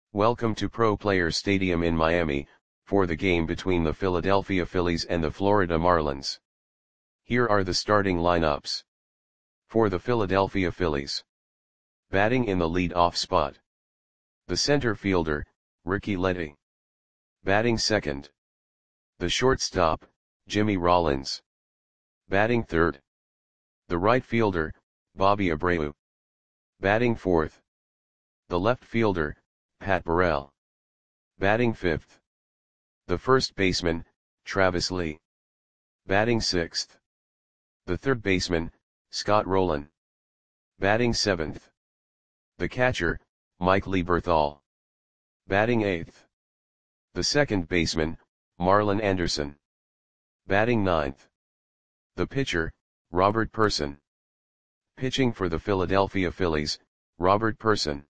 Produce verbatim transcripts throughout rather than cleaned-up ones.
Welcome to Pro Players Stadium in Miami, for the game between the Philadelphia Phillies and the Florida Marlins. Here are the starting lineups. For the Philadelphia Phillies. Batting in the lead-off spot. The center fielder, Ricky Letty. Batting second. The shortstop, Jimmy Rollins. Batting third. The right fielder, Bobby Abreu. Batting fourth. The left fielder, Pat Burrell. Batting fifth. The first baseman, Travis Lee. Batting sixth. The third baseman, Scott Rolen. Batting seventh. The catcher, Mike Lieberthal. Batting eighth. The second baseman, Marlon Anderson. Batting ninth. The pitcher, Robert Pursson. Pitching for the Philadelphia Phillies, Robert Pursson.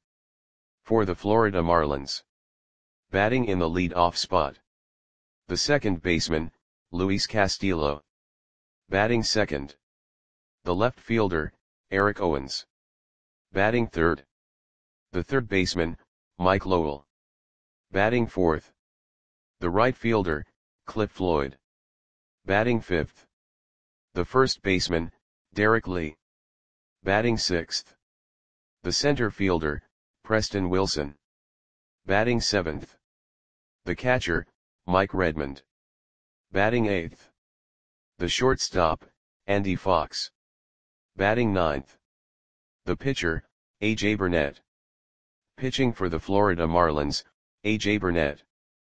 For the Florida Marlins. Batting in the lead-off spot. The second baseman, Luis Castillo. Batting second. The left fielder, Eric Owens. Batting third. The third baseman, Mike Lowell. Batting fourth. The right fielder, Cliff Floyd. Batting fifth. The first baseman, Derek Lee. Batting sixth. The center fielder, Preston Wilson. Batting seventh. The catcher, Mike Redmond. Batting eighth. The shortstop, Andy Fox. Batting ninth. The pitcher, A J Burnett. Pitching for the Florida Marlins, A J Burnett.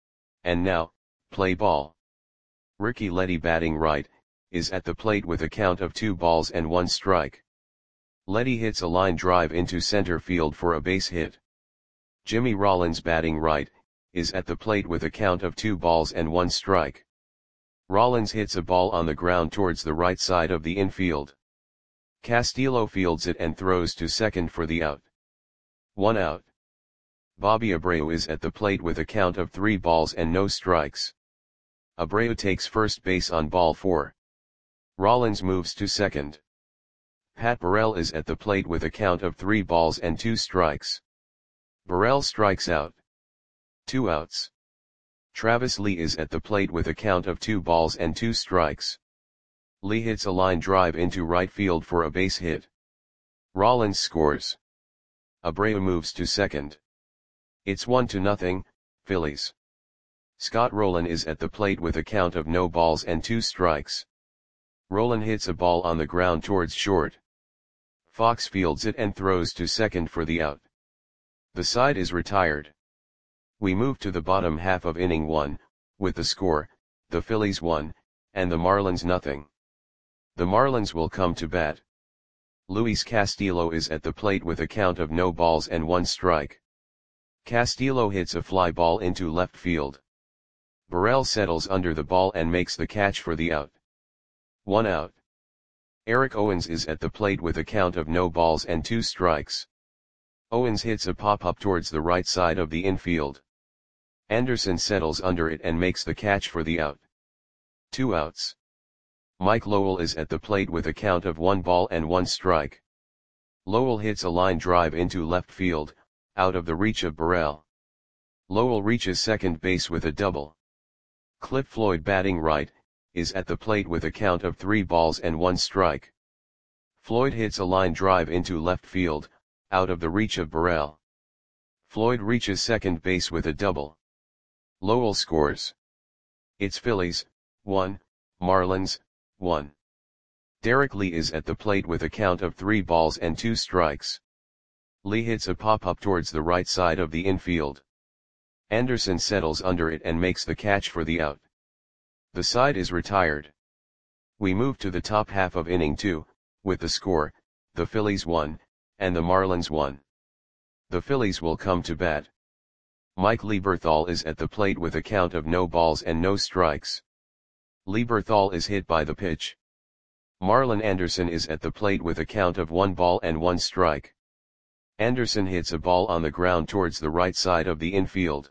And now, play ball. Ricky Letty batting right, is at the plate with a count of two balls and one strike. Letty hits a line drive into center field for a base hit. Jimmy Rollins batting right, is at the plate with a count of two balls and one strike. Rollins hits a ball on the ground towards the right side of the infield. Castillo fields it and throws to second for the out. One out. Bobby Abreu is at the plate with a count of three balls and no strikes. Abreu takes first base on ball four. Rollins moves to second. Pat Burrell is at the plate with a count of three balls and two strikes. Burrell strikes out. Two outs. Travis Lee is at the plate with a count of two balls and two strikes. Lee hits a line drive into right field for a base hit. Rollins scores. Abreu moves to second. It's one to nothing, Phillies. Scott Rolen is at the plate with a count of no balls and two strikes. Rolen hits a ball on the ground towards short. Fox fields it and throws to second for the out. The side is retired. We move to the bottom half of inning one, with the score, the Phillies one, and the Marlins nothing. The Marlins will come to bat. Luis Castillo is at the plate with a count of no balls and one strike. Castillo hits a fly ball into left field. Burrell settles under the ball and makes the catch for the out. One out. Eric Owens is at the plate with a count of no balls and two strikes. Owens hits a pop-up towards the right side of the infield. Anderson settles under it and makes the catch for the out. Two outs. Mike Lowell is at the plate with a count of one ball and one strike. Lowell hits a line drive into left field, out of the reach of Burrell. Lowell reaches second base with a double. Cliff Floyd batting right, is at the plate with a count of three balls and one strike. Floyd hits a line drive into left field, out of the reach of Burrell. Floyd reaches second base with a double. Lowell scores. It's Phillies, one, Marlins, one. Derek Lee is at the plate with a count of three balls and two strikes. Lee hits a pop-up towards the right side of the infield. Anderson settles under it and makes the catch for the out. The side is retired. We move to the top half of inning two, with the score, the Phillies one, and the Marlins one. The Phillies will come to bat. Mike Lieberthal is at the plate with a count of no balls and no strikes. Lieberthal is hit by the pitch. Marlon Anderson is at the plate with a count of one ball and one strike. Anderson hits a ball on the ground towards the right side of the infield.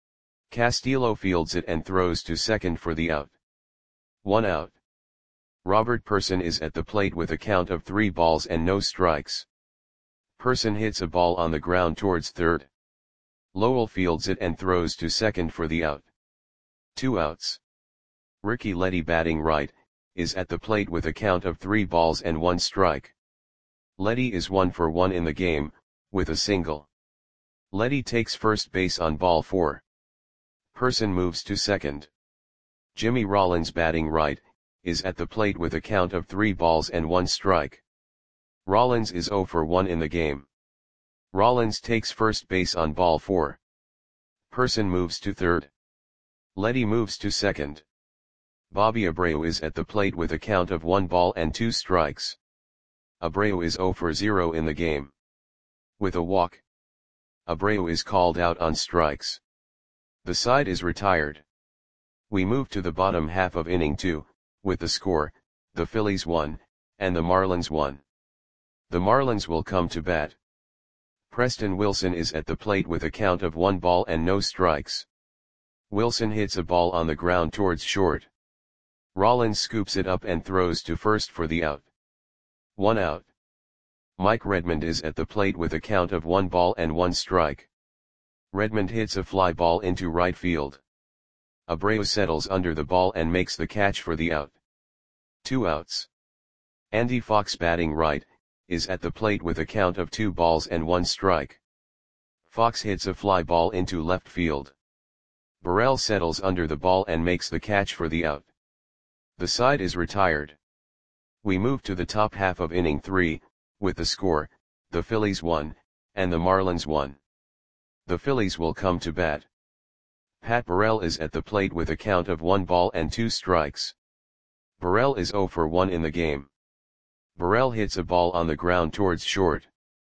Castillo fields it and throws to second for the out. One out. Robert Pursson is at the plate with a count of three balls and no strikes. Pursson hits a ball on the ground towards third. Lowell fields it and throws to second for the out. Two outs. Ricky Leddy, batting right, is at the plate with a count of three balls and one strike. Leddy is one for one in the game, with a single. Leddy takes first base on ball four. Person moves to second. Jimmy Rollins, batting right, is at the plate with a count of three balls and one strike. Rollins is zero for one in the game. Rollins takes first base on ball four. Person moves to third. Leddy moves to second. Bobby Abreu is at the plate with a count of one ball and two strikes. Abreu is zero for zero in the game. With a walk, Abreu is called out on strikes. The side is retired. We move to the bottom half of inning two, with the score, the Phillies one, and the Marlins one. The Marlins will come to bat. Preston Wilson is at the plate with a count of one ball and no strikes. Wilson hits a ball on the ground towards short. Rollins scoops it up and throws to first for the out. One out. Mike Redmond is at the plate with a count of one ball and one strike. Redmond hits a fly ball into right field. Abreu settles under the ball and makes the catch for the out. Two outs. Andy Fox, batting right, is at the plate with a count of two balls and one strike. Fox hits a fly ball into left field. Burrell settles under the ball and makes the catch for the out. The side is retired. We move to the top half of inning three, with the score, the Phillies one, and the Marlins one. The Phillies will come to bat. Pat Burrell is at the plate with a count of one ball and two strikes. Burrell is zero for one in the game. Burrell hits a ball on the ground towards short.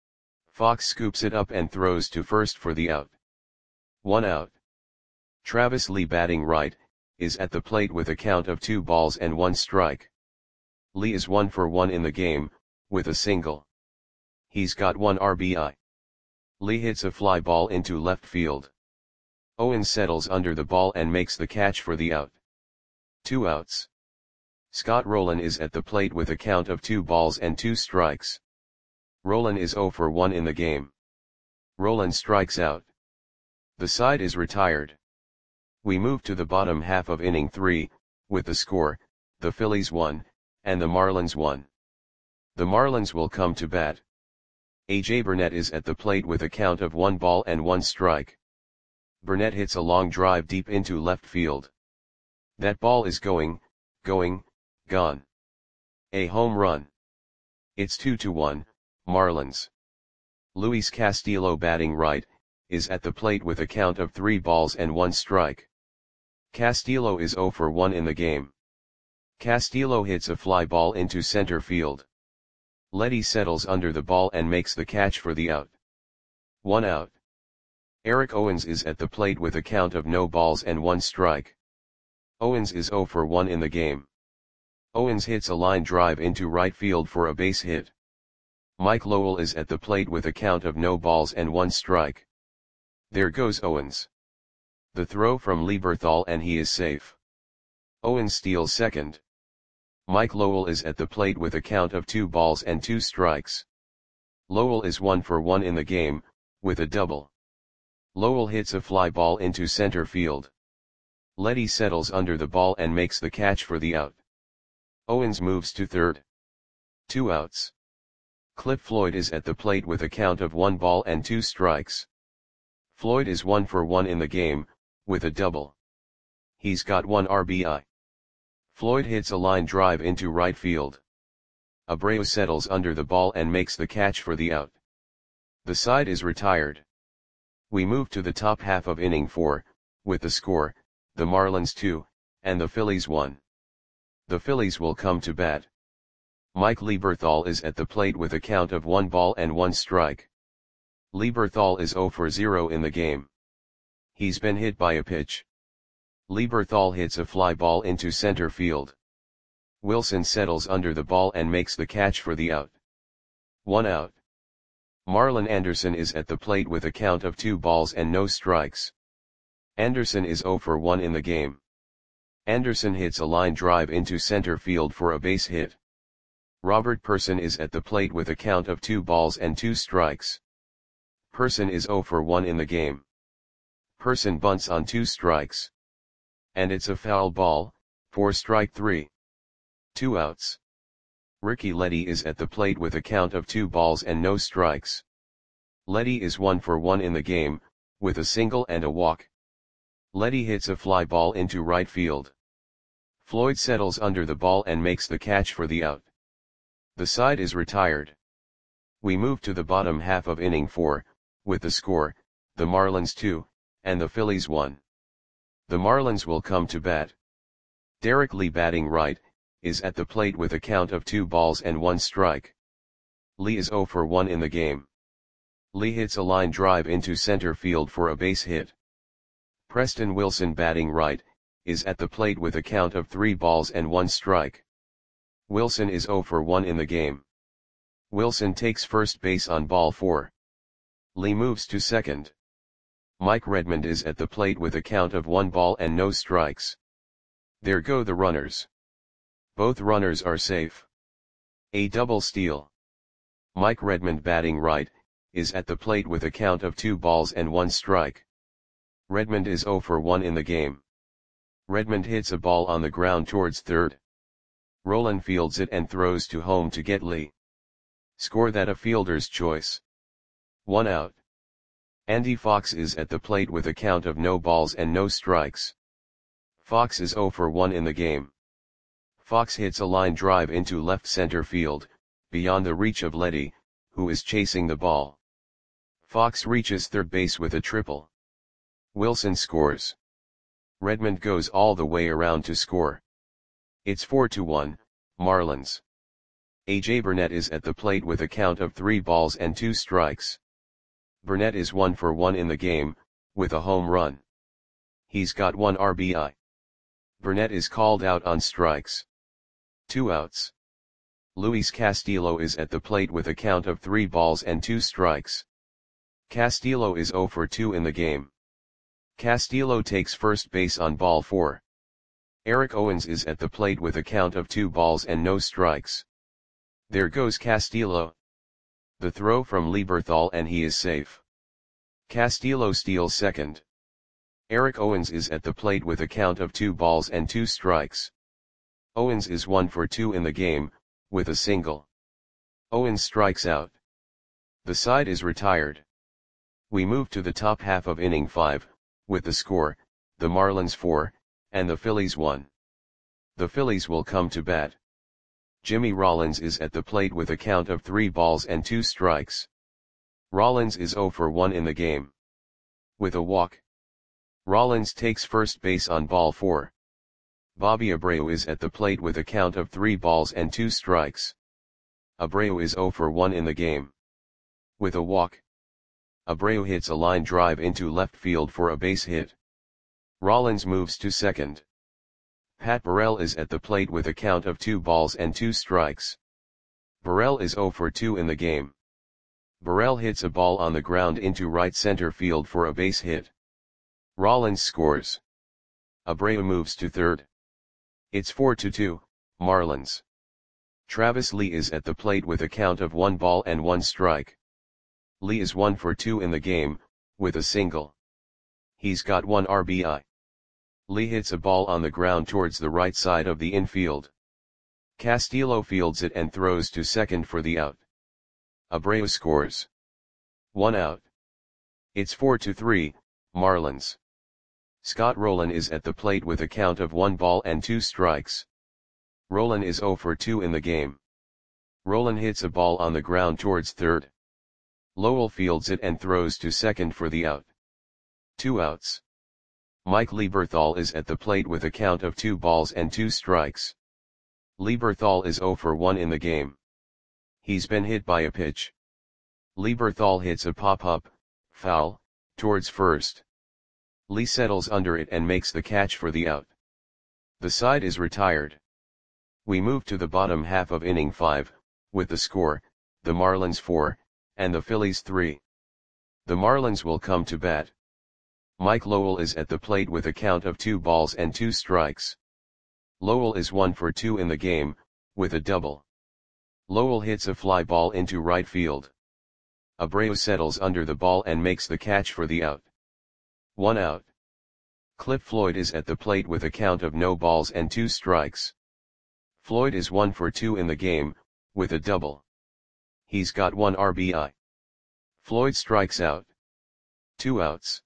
Fox scoops it up and throws to first for the out. One out. Travis Lee, batting right, is at the plate with a count of two balls and one strike. Lee is one for one in the game, with a single. He's got one R B I. Lee hits a fly ball into left field. Owens settles under the ball and makes the catch for the out. Two outs. Scott Rowland is at the plate with a count of two balls and two strikes. Rowland is zero for one in the game. Rowland strikes out. The side is retired. We move to the bottom half of inning three, with the score, the Phillies one, and the Marlins one. The Marlins will come to bat. A J Burnett is at the plate with a count of one ball and one strike. Burnett hits a long drive deep into left field. That ball is going, going, gone. A home run. It's two to one, Marlins. Luis Castillo, batting right, is at the plate with a count of three balls and one strike. Castillo is zero for one in the game. Castillo hits a fly ball into center field. Leddy settles under the ball and makes the catch for the out. One out. Eric Owens is at the plate with a count of no balls and one strike. Owens is zero for one in the game. Owens hits a line drive into right field for a base hit. Mike Lowell is at the plate with a count of no balls and one strike. There goes Owens. The throw from Lieberthal and he is safe. Owens steals second. Mike Lowell is at the plate with a count of two balls and two strikes. Lowell is one for one in the game, with a double. Lowell hits a fly ball into center field. Leddy settles under the ball and makes the catch for the out. Owens moves to third. Two outs. Cliff Floyd is at the plate with a count of one ball and two strikes. Floyd is one for one in the game, with a double. He's got one R B I. Floyd hits a line drive into right field. Abreu settles under the ball and makes the catch for the out. The side is retired. We move to the top half of inning four, with the score, the Marlins two, and the Phillies one. The Phillies will come to bat. Mike Lieberthal is at the plate with a count of one ball and one strike. Lieberthal is zero for zero in the game. He's been hit by a pitch. Lieberthal hits a fly ball into center field. Wilson settles under the ball and makes the catch for the out. One out. Marlon Anderson is at the plate with a count of two balls and no strikes. Anderson is zero for one in the game. Anderson hits a line drive into center field for a base hit. Robert Person is at the plate with a count of two balls and two strikes. Person is zero for one in the game. Person bunts on two strikes. And it's a foul ball, for strike three. Two outs. Ricky Leddy is at the plate with a count of two balls and no strikes. Leddy is one for one in the game, with a single and a walk. Leddy hits a fly ball into right field. Floyd settles under the ball and makes the catch for the out. The side is retired. We move to the bottom half of inning four, with the score, the Marlins two, and the Phillies one. The Marlins will come to bat. Derek Lee, batting right, is at the plate with a count of two balls and one strike. Lee is zero for one in the game. Lee hits a line drive into center field for a base hit. Preston Wilson, batting right, is at the plate with a count of three balls and one strike. Wilson is zero for one in the game. Wilson takes first base on ball four. Lee moves to second. Mike Redmond is at the plate with a count of one ball and no strikes. There go the runners. Both runners are safe. A double steal. Mike Redmond, batting right, is at the plate with a count of two balls and one strike. Redmond is zero for one in the game. Redmond hits a ball on the ground towards third. Rolen fields it and throws to home to get Lee. Score that a fielder's choice. One out. Andy Fox is at the plate with a count of no balls and no strikes. Fox is zero for one in the game. Fox hits a line drive into left center field, beyond the reach of Leddy, who is chasing the ball. Fox reaches third base with a triple. Wilson scores. Redmond goes all the way around to score. It's four to one, Marlins. A J Burnett is at the plate with a count of three balls and two strikes. Burnett is one for one in the game, with a home run. He's got one R B I. Burnett is called out on strikes. Two outs. Luis Castillo is at the plate with a count of three balls and two strikes. Castillo is zero for two in the game. Castillo takes first base on ball four. Eric Owens is at the plate with a count of two balls and no strikes. There goes Castillo. The throw from Lieberthal and he is safe. Castillo steals second. Eric Owens is at the plate with a count of two balls and two strikes. Owens is one for two in the game, with a single. Owens strikes out. The side is retired. We move to the top half of inning five, with the score, the Marlins four, and the Phillies one. The Phillies will come to bat. Jimmy Rollins is at the plate with a count of three balls and two strikes. Rollins is zero for one in the game. With a walk. Rollins takes first base on ball four. Bobby Abreu is at the plate with a count of three balls and two strikes. Abreu is zero for one in the game. With a walk. Abreu hits a line drive into left field for a base hit. Rollins moves to second. Pat Burrell is at the plate with a count of two balls and two strikes. Burrell is zero for two in the game. Burrell hits a ball on the ground into right center field for a base hit. Rollins scores. Abreu moves to third. It's four to two, Marlins. Travis Lee is at the plate with a count of one ball and one strike. Lee is one for two in the game, with a single. He's got one R B I. Lee hits a ball on the ground towards the right side of the infield. Castillo fields it and throws to second for the out. Abreu scores. One out. It's four to three, Marlins. Scott Rolen is at the plate with a count of one ball and two strikes. Rolen is zero for two in the game. Rolen hits a ball on the ground towards third. Lowell fields it and throws to second for the out. Two outs. Mike Lieberthal is at the plate with a count of two balls and two strikes. Lieberthal is zero for one in the game. He's been hit by a pitch. Lieberthal hits a pop-up, foul, towards first. Lee settles under it and makes the catch for the out. The side is retired. We move to the bottom half of inning five, with the score, the Marlins four, and the Phillies three. The Marlins will come to bat. Mike Lowell is at the plate with a count of two balls and two strikes. Lowell is one for two in the game, with a double. Lowell hits a fly ball into right field. Abreu settles under the ball and makes the catch for the out. One out. Cliff Floyd is at the plate with a count of no balls and two strikes. Floyd is one for two in the game, with a double. He's got one R B I. Floyd strikes out. Two outs.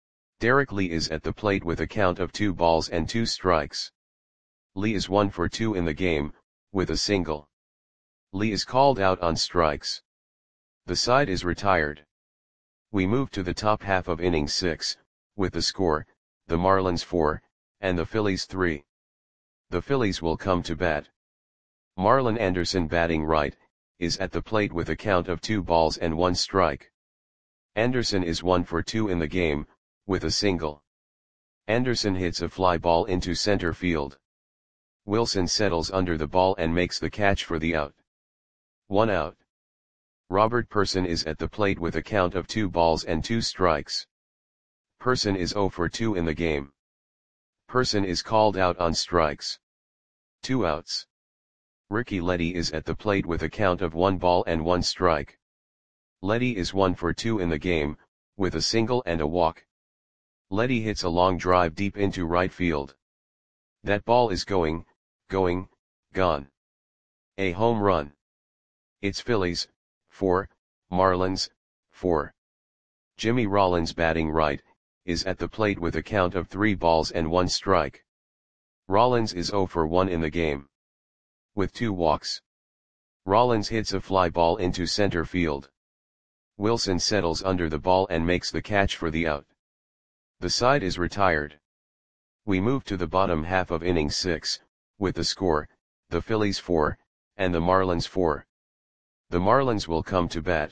Derek Lee is at the plate with a count of two balls and two strikes. Lee is one for two in the game, with a single. Lee is called out on strikes. The side is retired. We move to the top half of inning six, with the score, the Marlins four, and the Phillies three. The Phillies will come to bat. Marlon Anderson, batting right, is at the plate with a count of two balls and one strike. Anderson is one for two in the game, with a single. Anderson hits a fly ball into center field. Wilson settles under the ball and makes the catch for the out. One out. Robert Person is at the plate with a count of two balls and two strikes. Person is zero for two in the game. Person is called out on strikes. Two outs. Ricky Leddy is at the plate with a count of one ball and one strike. Leddy is one for two in the game, with a single and a walk. Leddy hits a long drive deep into right field. That ball is going, going, gone. A home run. It's Phillies, four, Marlins, four. Jimmy Rollins, batting right, is at the plate with a count of three balls and one strike. Rollins is zero for one in the game. With two walks. Rollins hits a fly ball into center field. Wilson settles under the ball and makes the catch for the out. The side is retired. We move to the bottom half of inning six, with the score, the Phillies four, and the Marlins four. The Marlins will come to bat.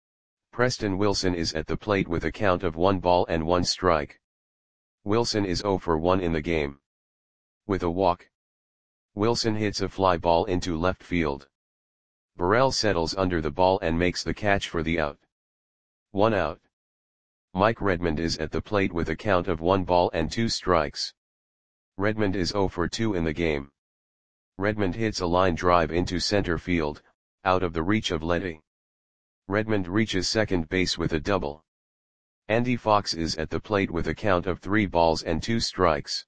Preston Wilson is at the plate with a count of one ball and one strike. Wilson is zero for one in the game. With a walk. Wilson hits a fly ball into left field. Burrell settles under the ball and makes the catch for the out. One out. Mike Redmond is at the plate with a count of one ball and two strikes. Redmond is zero for two in the game. Redmond hits a line drive into center field, out of the reach of Leddy. Redmond reaches second base with a double. Andy Fox is at the plate with a count of three balls and two strikes.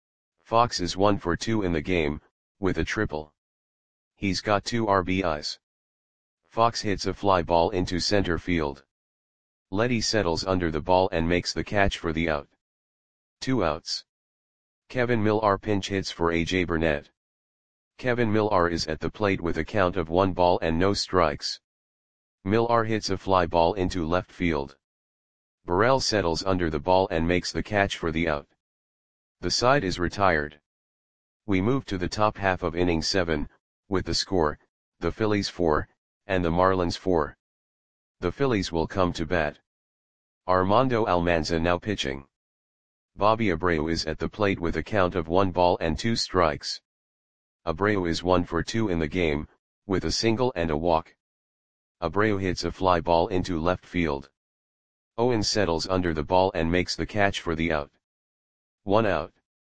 Fox is one for two in the game, with a triple. He's got two R B Is. Fox hits a fly ball into center field. Leddy settles under the ball and makes the catch for the out. Two outs. Kevin Millar pinch hits for A J Burnett. Kevin Millar is at the plate with a count of one ball and no strikes. Millar hits a fly ball into left field. Burrell settles under the ball and makes the catch for the out. The side is retired. We move to the top half of inning seven, with the score, the Phillies four, and the Marlins four. The Phillies will come to bat. Armando Almanza now pitching. Bobby Abreu is at the plate with a count of one ball and two strikes. Abreu is one for two in the game, with a single and a walk. Abreu hits a fly ball into left field. Owens settles under the ball and makes the catch for the out. One out.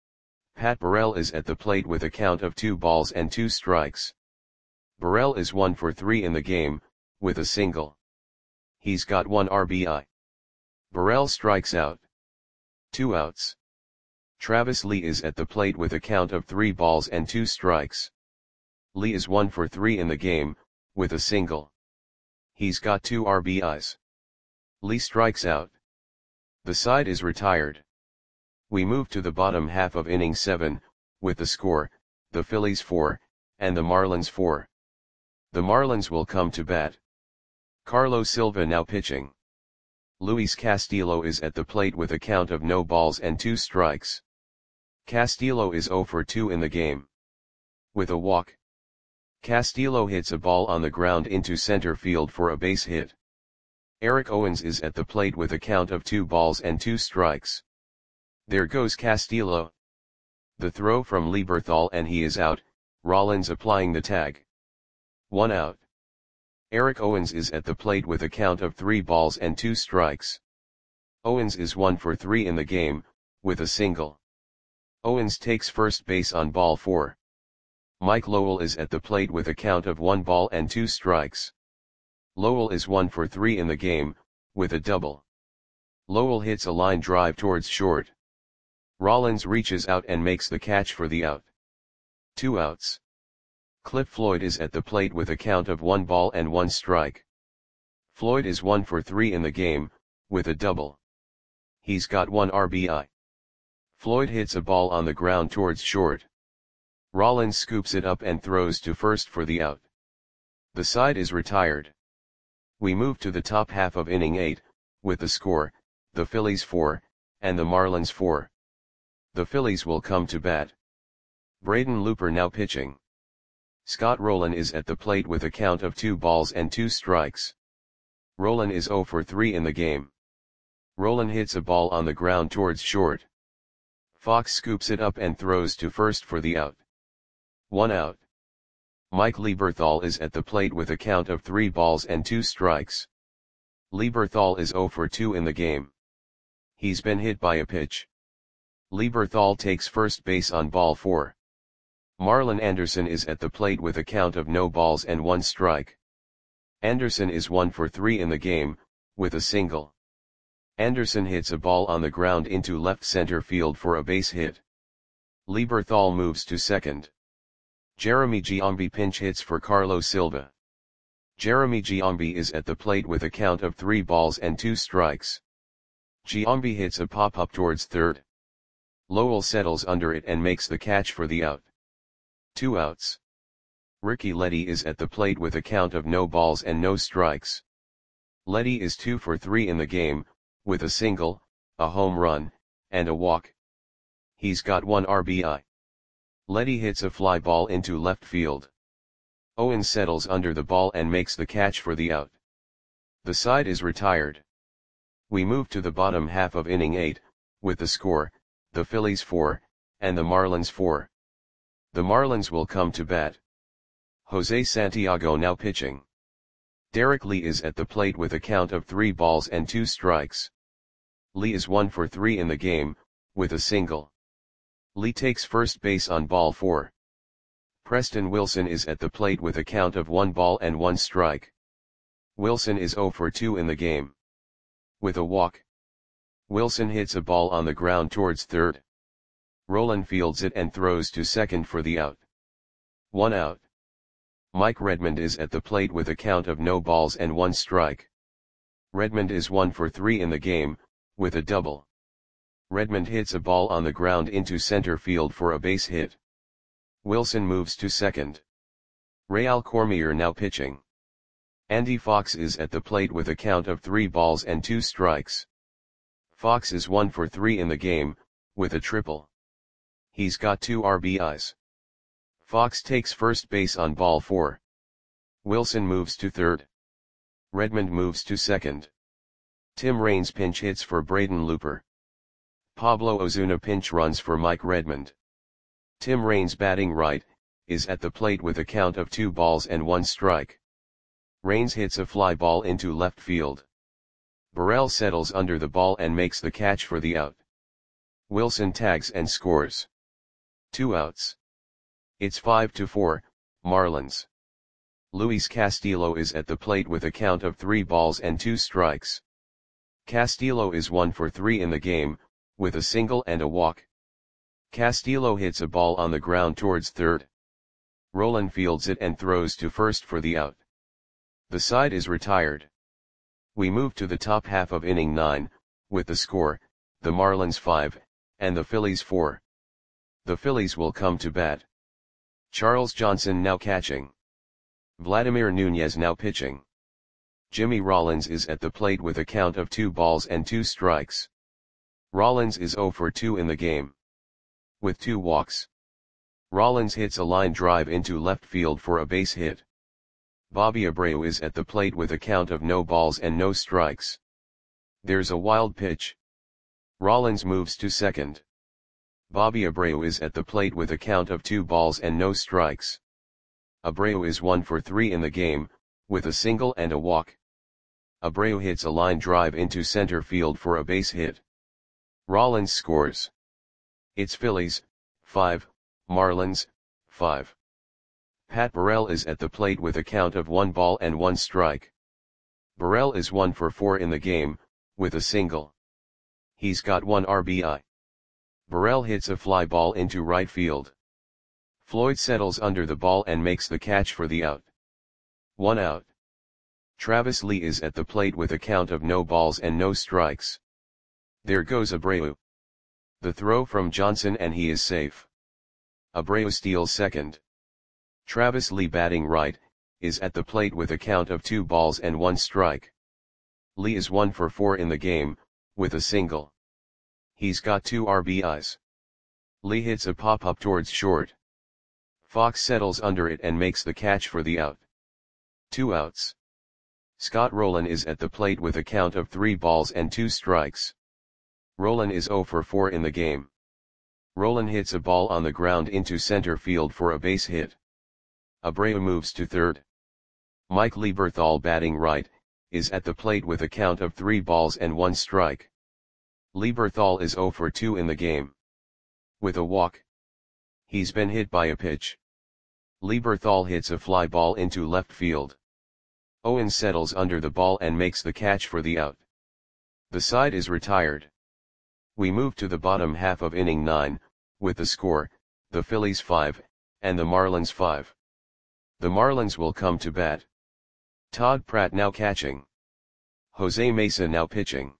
Pat Burrell is at the plate with a count of two balls and two strikes. Burrell is one for three in the game, with a single. He's got one R B I. Burrell strikes out. Two outs. Travis Lee is at the plate with a count of three balls and two strikes. Lee is one for three in the game, with a single. He's got two R B Is. Lee strikes out. The side is retired. We move to the bottom half of inning seven, with the score, the Phillies four, and the Marlins four. The Marlins will come to bat. Carlos Silva now pitching. Luis Castillo is at the plate with a count of no balls and two strikes. Castillo is zero for two in the game. With a walk. Castillo hits a ball on the ground into center field for a base hit. Eric Owens is at the plate with a count of two balls and two strikes. There goes Castillo. The throw from Lieberthal and he is out, Rollins applying the tag. One out. Eric Owens is at the plate with a count of three balls and two strikes. Owens is one for three in the game, with a single. Owens takes first base on ball four. Mike Lowell is at the plate with a count of one ball and two strikes. Lowell is one for three in the game, with a double. Lowell hits a line drive towards short. Rollins reaches out and makes the catch for the out. Two outs. Cliff Floyd is at the plate with a count of one ball and one strike. Floyd is one for three in the game, with a double. He's got one R B I. Floyd hits a ball on the ground towards short. Rollins scoops it up and throws to first for the out. The side is retired. We move to the top half of inning eight, with the score, the Phillies four, and the Marlins four. The Phillies will come to bat. Braden Looper now pitching. Scott Rolen is at the plate with a count of two balls and two strikes. Rolen is zero for three in the game. Rolen hits a ball on the ground towards short. Fox scoops it up and throws to first for the out. One out. Mike Lieberthal is at the plate with a count of three balls and two strikes. Lieberthal is zero for two in the game. He's been hit by a pitch. Lieberthal takes first base on ball four. Marlon Anderson is at the plate with a count of no balls and one strike. Anderson is one for three in the game, with a single. Anderson hits a ball on the ground into left center field for a base hit. Lieberthal moves to second. Jeremy Giambi pinch hits for Carlos Silva. Jeremy Giambi is at the plate with a count of three balls and two strikes. Giambi hits a pop-up towards third. Lowell settles under it and makes the catch for the out. Two outs. Ricky Leddy is at the plate with a count of no balls and no strikes. Leddy is two for three in the game, with a single, a home run, and a walk. He's got one R B I. Leddy hits a fly ball into left field. Owens settles under the ball and makes the catch for the out. The side is retired. We move to the bottom half of inning eight, with the score, the Phillies four, and the Marlins four. The Marlins will come to bat. Jose Santiago now pitching. Derek Lee is at the plate with a count of three balls and two strikes. Lee is one for three in the game, with a single. Lee takes first base on ball four. Preston Wilson is at the plate with a count of one ball and one strike. Wilson is zero for two in the game. With a walk. Wilson hits a ball on the ground towards third. Rolen fields it and throws to second for the out. One out. Mike Redmond is at the plate with a count of no balls and one strike. Redmond is one for three in the game, with a double. Redmond hits a ball on the ground into center field for a base hit. Wilson moves to second. Real Cormier now pitching. Andy Fox is at the plate with a count of three balls and two strikes. Fox is one for three in the game, with a triple. He's got two R B Is. Fox takes first base on ball four. Wilson moves to third. Redmond moves to second. Tim Raines pinch hits for Braden Looper. Pablo Ozuna pinch runs for Mike Redmond. Tim Raines batting right, is at the plate with a count of two balls and one strike. Raines hits a fly ball into left field. Burrell settles under the ball and makes the catch for the out. Wilson tags and scores. Two outs. It's five to four, Marlins. Luis Castillo is at the plate with a count of three balls and two strikes. Castillo is one for three in the game, with a single and a walk. Castillo hits a ball on the ground towards third. Rolen fields it and throws to first for the out. The side is retired. We move to the top half of inning nine, with the score, the Marlins five, and the Phillies four. The Phillies will come to bat. Charles Johnson now catching. Vladimir Nunez now pitching. Jimmy Rollins is at the plate with a count of two balls and two strikes. Rollins is zero for two in the game. With two walks. Rollins hits a line drive into left field for a base hit. Bobby Abreu is at the plate with a count of no balls and no strikes. There's a wild pitch. Rollins moves to second. Bobby Abreu is at the plate with a count of two balls and no strikes. Abreu is one for three in the game, with a single and a walk. Abreu hits a line drive into center field for a base hit. Rollins scores. It's Phillies, five, Marlins, five. Pat Burrell is at the plate with a count of one ball and one strike. Burrell is one for four in the game, with a single. He's got one R B I. Burrell hits a fly ball into right field. Floyd settles under the ball and makes the catch for the out. One out. Travis Lee is at the plate with a count of no balls and no strikes. There goes Abreu. The throw from Johnson and he is safe. Abreu steals second. Travis Lee, batting right, is at the plate with a count of two balls and one strike. Lee is one for four in the game, with a single. He's got two R B Is. Lee hits a pop-up towards short. Fox settles under it and makes the catch for the out. Two outs. Scott Rolen is at the plate with a count of three balls and two strikes. Rolen is zero for four in the game. Rolen hits a ball on the ground into center field for a base hit. Abreu moves to third. Mike Lieberthal, batting right, is at the plate with a count of three balls and one strike. Lieberthal is zero for two in the game. With a walk. He's been hit by a pitch. Lieberthal hits a fly ball into left field. Owens settles under the ball and makes the catch for the out. The side is retired. We move to the bottom half of inning nine, with the score, the Phillies five, and the Marlins five. The Marlins will come to bat. Todd Pratt now catching. Jose Mesa now pitching.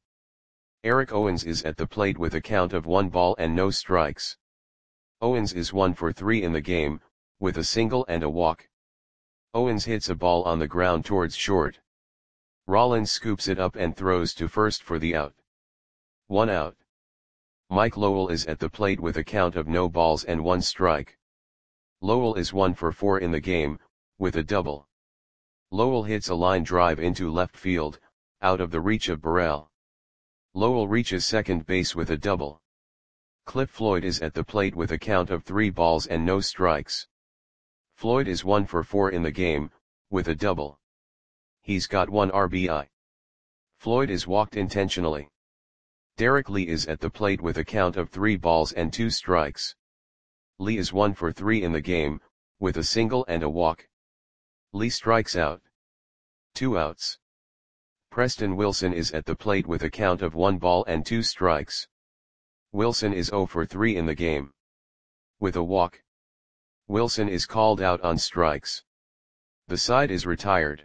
Eric Owens is at the plate with a count of one ball and no strikes. Owens is one for three in the game, with a single and a walk. Owens hits a ball on the ground towards short. Rollins scoops it up and throws to first for the out. One out. Mike Lowell is at the plate with a count of no balls and one strike. Lowell is one for four in the game, with a double. Lowell hits a line drive into left field, out of the reach of Burrell. Lowell reaches second base with a double. Cliff Floyd is at the plate with a count of three balls and no strikes. Floyd is one for four in the game, with a double. He's got one R B I. Floyd is walked intentionally. Derek Lee is at the plate with a count of three balls and two strikes. Lee is one for three in the game, with a single and a walk. Lee strikes out. Two outs. Preston Wilson is at the plate with a count of one ball and two strikes. Wilson is zero for three in the game. With a walk. Wilson is called out on strikes. The side is retired.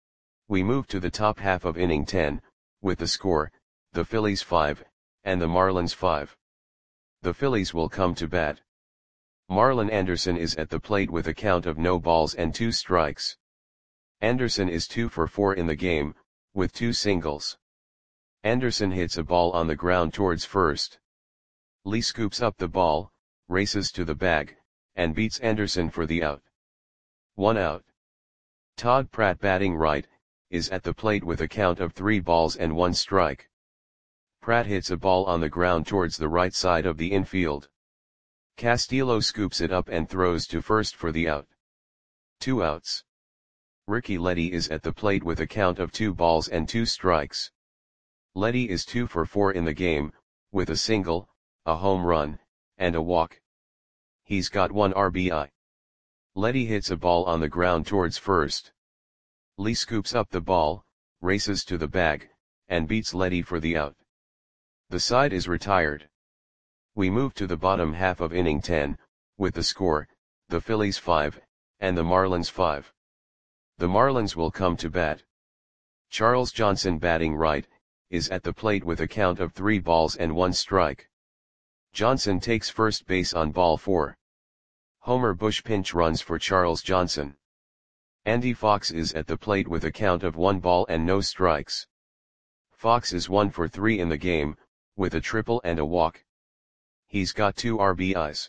We move to the top half of inning ten, with the score, the Phillies five, and the Marlins five. The Phillies will come to bat. Marlon Anderson is at the plate with a count of no balls and two strikes. Anderson is two for four in the game, with two singles. Anderson hits a ball on the ground towards first. Lee scoops up the ball, races to the bag, and beats Anderson for the out. One out. Todd Pratt, batting right, is at the plate with a count of three balls and one strike. Pratt hits a ball on the ground towards the right side of the infield. Castillo scoops it up and throws to first for the out. Two outs. Ricky Leddy is at the plate with a count of two balls and two strikes. Leddy is two for four in the game, with a single, a home run, and a walk. He's got one R B I. Leddy hits a ball on the ground towards first. Lee scoops up the ball, races to the bag, and beats Leddy for the out. The side is retired. We move to the bottom half of inning ten, with the score, the Phillies five, and the Marlins five. The Marlins will come to bat. Charles Johnson, batting right, is at the plate with a count of three balls and one strike. Johnson takes first base on ball four. Homer Bush pinch runs for Charles Johnson. Andy Fox is at the plate with a count of one ball and no strikes. Fox is one for three in the game, with a triple and a walk. He's got two R B Is.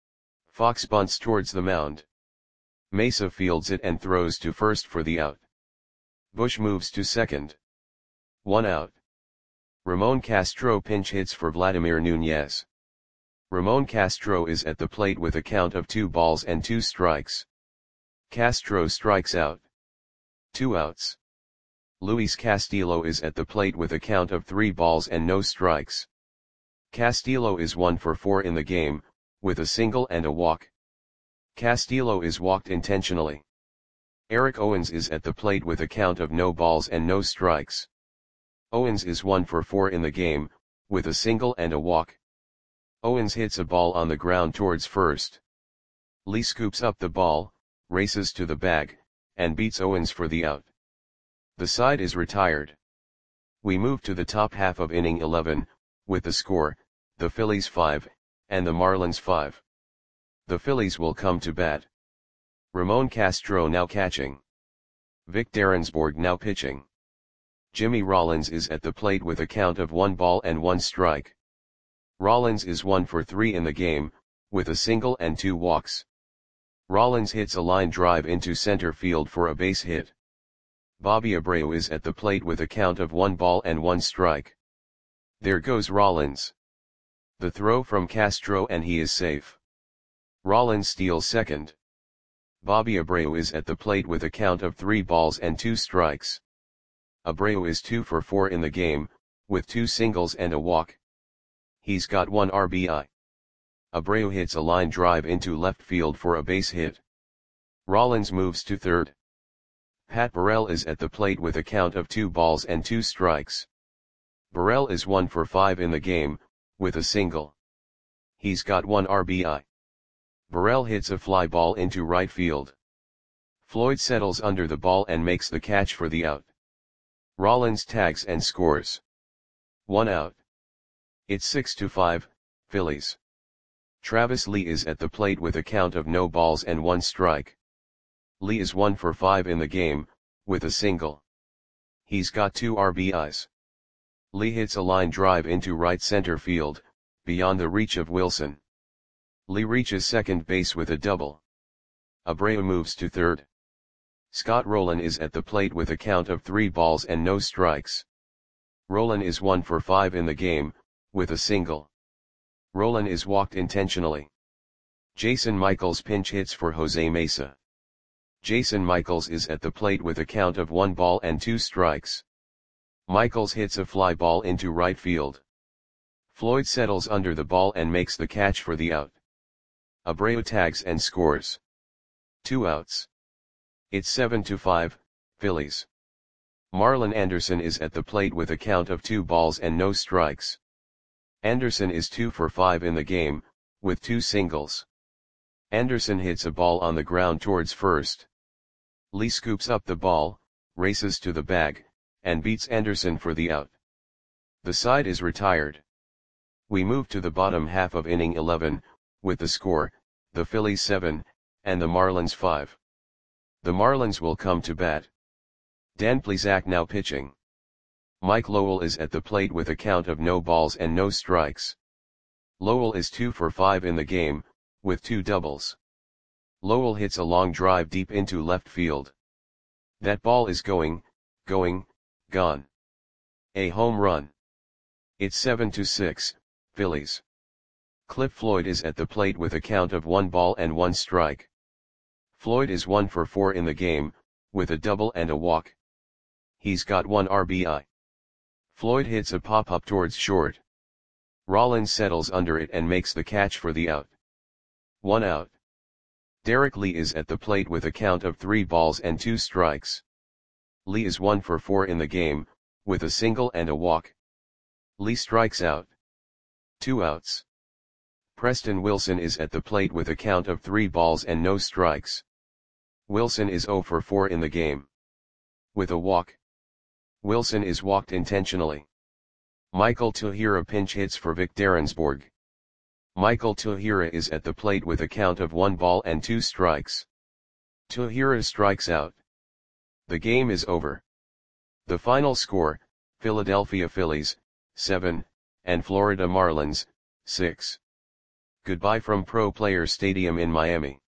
Fox bunts towards the mound. Mesa fields it and throws to first for the out. Bush moves to second. One out. Ramon Castro pinch hits for Vladimir Nunez. Ramon Castro is at the plate with a count of two balls and two strikes. Castro strikes out. Two outs. Luis Castillo is at the plate with a count of three balls and no strikes. Castillo is one for four in the game, with a single and a walk. Castillo is walked intentionally. Eric Owens is at the plate with a count of no balls and no strikes. Owens is one for four in the game, with a single and a walk. Owens hits a ball on the ground towards first. Lee scoops up the ball, races to the bag, and beats Owens for the out. The side is retired. We move to the top half of inning eleven, with the score, the Phillies five, and the Marlins five. The Phillies will come to bat. Ramon Castro now catching. Vic Derensbourg now pitching. Jimmy Rollins is at the plate with a count of one ball and one strike. Rollins is one for three in the game, with a single and two walks. Rollins hits a line drive into center field for a base hit. Bobby Abreu is at the plate with a count of one ball and one strike. There goes Rollins. The throw from Castro and he is safe. Rollins steals second. Bobby Abreu is at the plate with a count of three balls and two strikes. Abreu is two for four in the game, with two singles and a walk. He's got one R B I. Abreu hits a line drive into left field for a base hit. Rollins moves to third. Pat Burrell is at the plate with a count of two balls and two strikes. Burrell is one for five in the game, with a single. He's got one R B I. Burrell hits a fly ball into right field. Floyd settles under the ball and makes the catch for the out. Rollins tags and scores. One out. It's six to five, Phillies. Travis Lee is at the plate with a count of no balls and one strike. Lee is one for five in the game, with a single. He's got two R B Is. Lee hits a line drive into right center field, beyond the reach of Wilson. Lee reaches second base with a double. Abreu moves to third. Scott Rowland is at the plate with a count of three balls and no strikes. Rowland is one for five in the game, with a single. Rowland is walked intentionally. Jason Michaels pinch hits for Jose Mesa. Jason Michaels is at the plate with a count of one ball and two strikes. Michaels hits a fly ball into right field. Floyd settles under the ball and makes the catch for the out. Abreu tags and scores. Two outs. It's seven to five, Phillies. Marlon Anderson is at the plate with a count of two balls and no strikes. Anderson is two for five in the game, with two singles. Anderson hits a ball on the ground towards first. Lee scoops up the ball, races to the bag, and beats Anderson for the out. The side is retired. We move to the bottom half of inning eleven, with the score, the Phillies seven, and the Marlins five. The Marlins will come to bat. Dan Plesac now pitching. Mike Lowell is at the plate with a count of no balls and no strikes. Lowell is two for five in the game, with two doubles. Lowell hits a long drive deep into left field. That ball is going, going, gone. A home run. It's seven to six, Phillies. Cliff Floyd is at the plate with a count of one ball and one strike. Floyd is one for four in the game, with a double and a walk. He's got one R B I. Floyd hits a pop-up towards short. Rollins settles under it and makes the catch for the out. One out. Derek Lee is at the plate with a count of three balls and two strikes. Lee is one for four in the game, with a single and a walk. Lee strikes out. Two outs. Preston Wilson is at the plate with a count of three balls and no strikes. Wilson is zero for four in the game. With a walk. Wilson is walked intentionally. Michael Tuhira pinch hits for Vic Derensbourg. Michael Tuhira is at the plate with a count of one ball and two strikes. Tuhira strikes out. The game is over. The final score, Philadelphia Phillies, seven, and Florida Marlins, six. Goodbye from Pro Players Stadium in Miami.